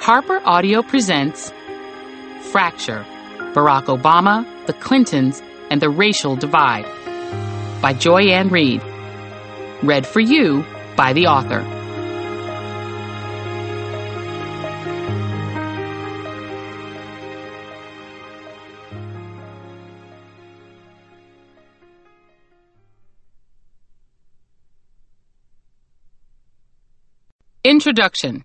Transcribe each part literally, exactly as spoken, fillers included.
Harper Audio presents Fracture, Barack Obama, the Clintons, and the Racial Divide by Joy Ann Reid. Read for you by the author. Introduction.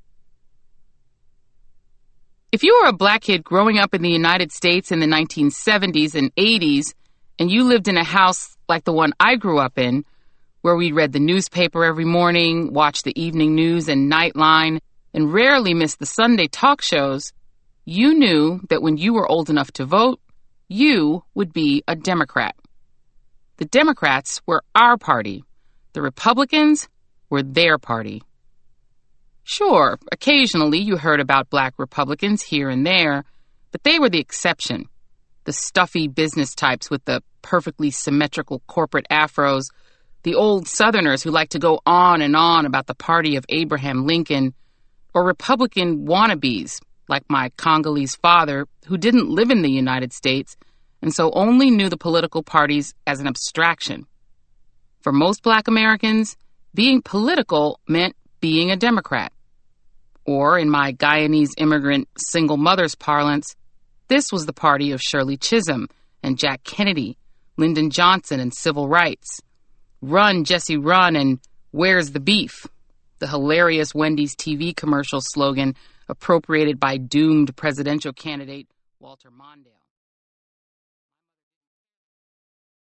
If you were a black kid growing up in the United States in the nineteen seventies and eighties, and you lived in a house like the one I grew up in, where we read the newspaper every morning, watched the evening news and Nightline, and rarely missed the Sunday talk shows, you knew that when you were old enough to vote, you would be a Democrat. The Democrats were our party. The Republicans were their party. Sure, occasionally you heard about black Republicans here and there, but they were the exception. The stuffy business types with the perfectly symmetrical corporate afros, the old Southerners who like to go on and on about the party of Abraham Lincoln, or Republican wannabes like my Congolese father who didn't live in the United States and so only knew the political parties as an abstraction. For most black Americans, being political meant being a Democrat. Or, in my Guyanese immigrant single mother's parlance, this was the party of Shirley Chisholm and Jack Kennedy, Lyndon Johnson and civil rights. Run, Jesse, run, and where's the beef? The hilarious Wendy's T V commercial slogan appropriated by doomed presidential candidate Walter Mondale.